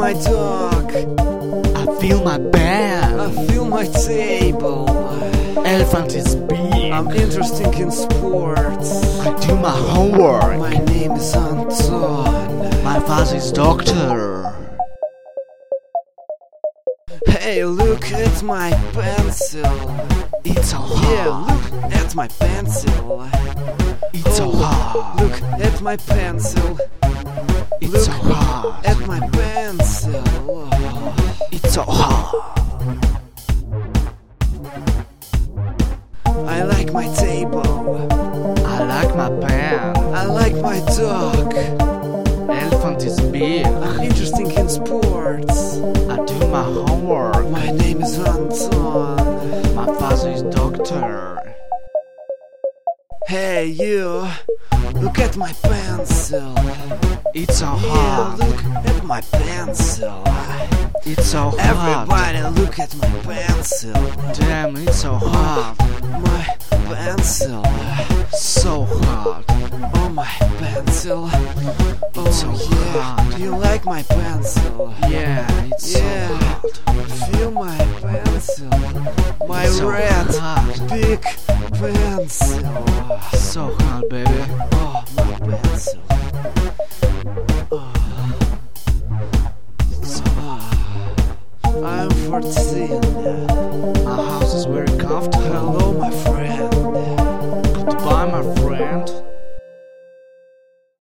my dog. I feel my band. I feel my table. Elephant is big. I'm interested in sports. I do my homework. My name is Anton. My father is doctor. Hey, look at my pencil. It's so Yeah, hard. look at my pencil. It's so hard. Look at my pencil. It's so Look hard. at my pencil. It's so hard. I like my table. I like my pen. I like my dog. Elephant is big. I'm interested in sports. I do my homework. My name is Anton. My father is doctor. Hey, you. Look at my pencil. It's so Yeah, hard. look at my pencil. It's so hard. Everybody look at my pencil. Damn, it's so hard. My pencil. So hard. Oh, my pencil. Oh, so yeah. hard. You like my pencil? Yeah, it's Yeah. so hard. Feel my pencil. My It's so red hard. big pencil. So hard, baby. Oh, my pencil. Oh. So I'm 14. my house is very comfortable. Hello, my friend. Goodbye, my friend.